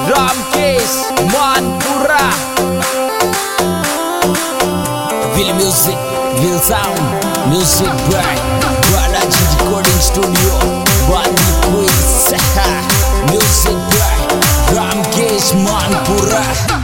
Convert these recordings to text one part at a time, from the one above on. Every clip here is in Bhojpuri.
Ramkesh Manpura. Will music, will sound, music by Balaji Recording Studio, Bandi Quiz. Music by Ramkesh Manpura.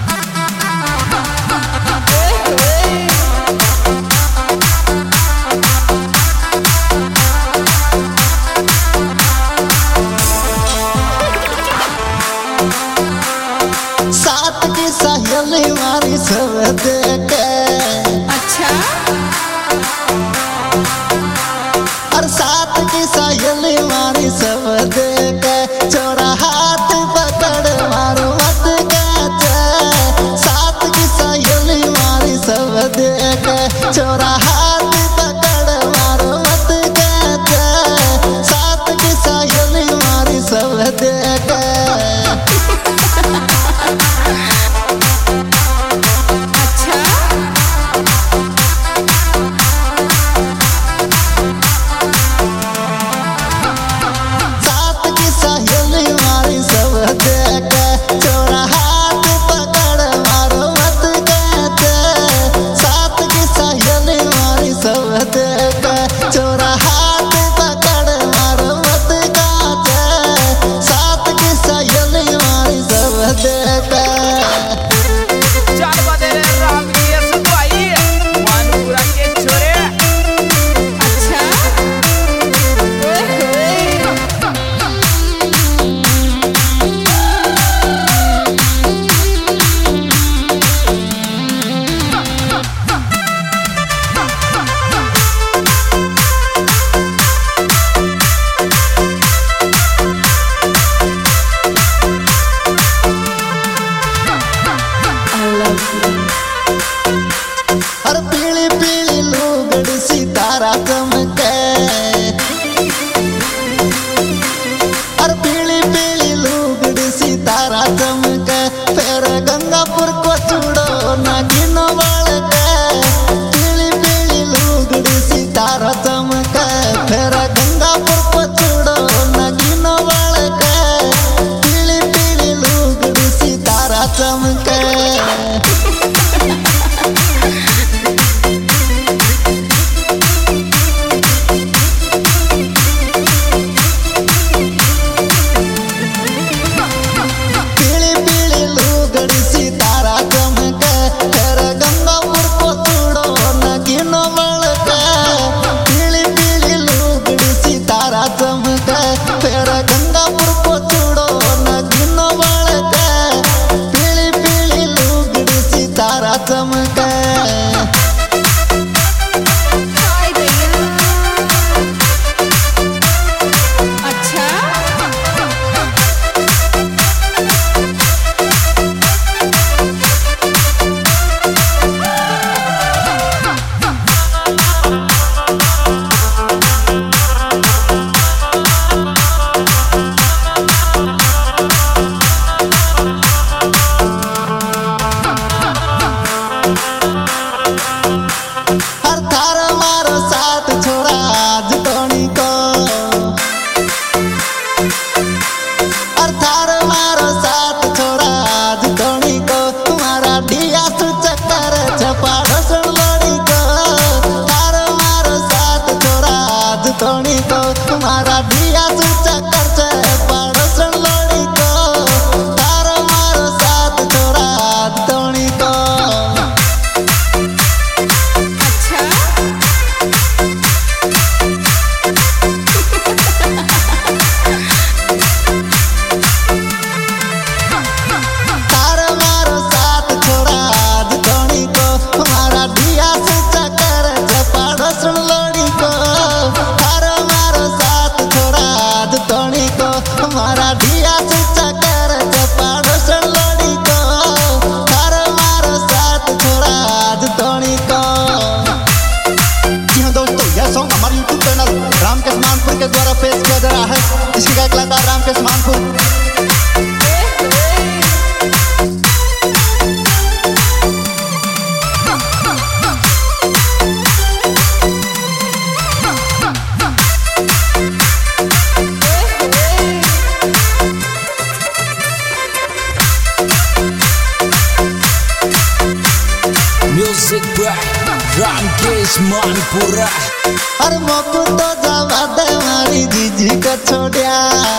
सात की सहेली मारी सब देखे। अच्छा और सात की सहेली मारी सब देखे। चोरा हाथ पकड़ मारो मत कहते। सात की सहेली मारी सब देखे। चोरा हाथ पकड़ मारो मत कहते। सात की सहेली मारी सब देखे। चोरा हाथ पकड़ मारो मत कहते। सात की सहेली मारी सब देखे। चार बजे रामकेश भाई मानपुरा के छोरे। अच्छा हर पीली पीली लुगड़ी सितारा चमके। हर पीली पीली लुगड़ी सितारा चमके। फिर गंगापुर को चूड़ो नागिन बड़के। पीली पीली लुगड़ी सितारा चमके। फिर गंगापुर को चूड़ो नागिन बड़के। पीली पीली लुगड़ी सितारा चमके। फिर गंगापुर को चूड़ो नागिन बड़के। पीली पीली लुगड़ी सितारा चमके। हाय भैया। अच्छा हर थार मारो साथ छोड़ा आज धोनी को। हर थार मारो साथ छोड़ा आज धोनी को। तुम्हारा दिया सु चक्कर छपाड़ो सुन लोड़ी को। थार मारो साथ छोड़ा आज धोनी को। तुम्हारा दिया सु चक्कर छपाड़ो सुन लोड़ी को। थार मारो साथ छोड़ा आज धोनी को। हमारा दिया से चक्कर चपाड़ो सुन लोड़ी को। थार मारो साथ छोड़ा आज धोनी को। जी हाँ दोस्तों, यह सॉन्ग हमारे YouTube चैनल रामकेश मानपुर के द्वारा पेश किया जा रहा है। इसके गायक कलाकार रामकेश मानपुर। मानपुरा। अरे मोकू तो जावा दे मारी जीजी का छोड़िया।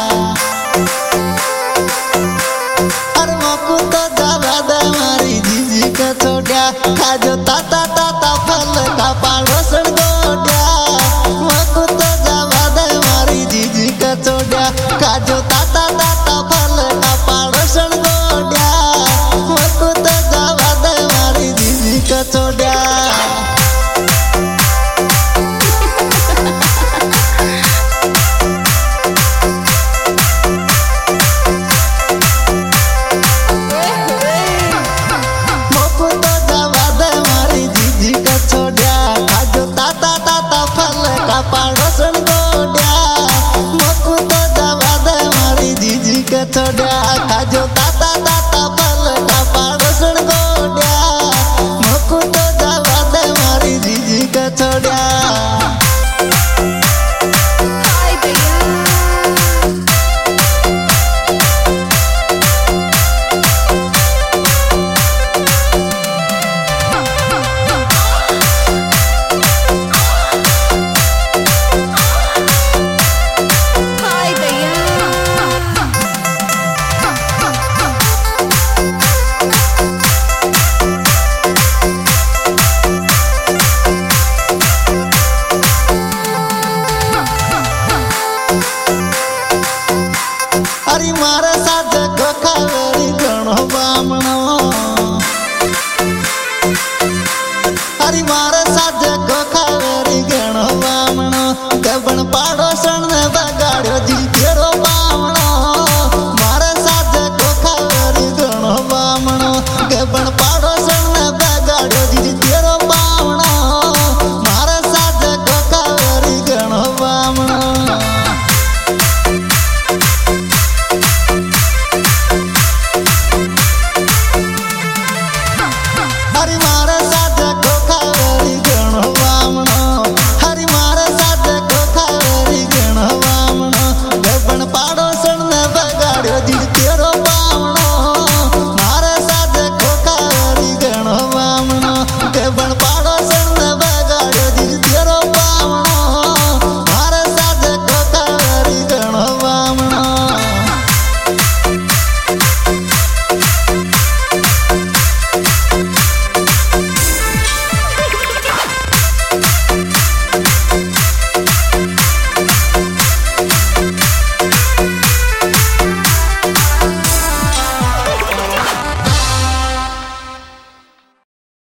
अरे मोकू तो जावा दे मारी जीजी का छोड़िया। खाजो ताता ताता फल का पाड़ोसन गोड्या। मोकू तो जावा दे मारी जीजी का छोड़िया। खाजो ताता ताता फल का पाड़ोसन गोड्या। मोकू तो जावा दे मारी जीजी का छोड़िया। पाड़ोसन गोड्या मोकू तो जावा दे मारी जीजी के छोड़िया। खाजो ताता ताता फल का पाड़ोसन गोड्या मोकू तो जावा दे मारी जीजी के छोड़िया। हाय भैया। अरे मारे साथ गोखावेरी गणो बामणो। अरे मारे साथ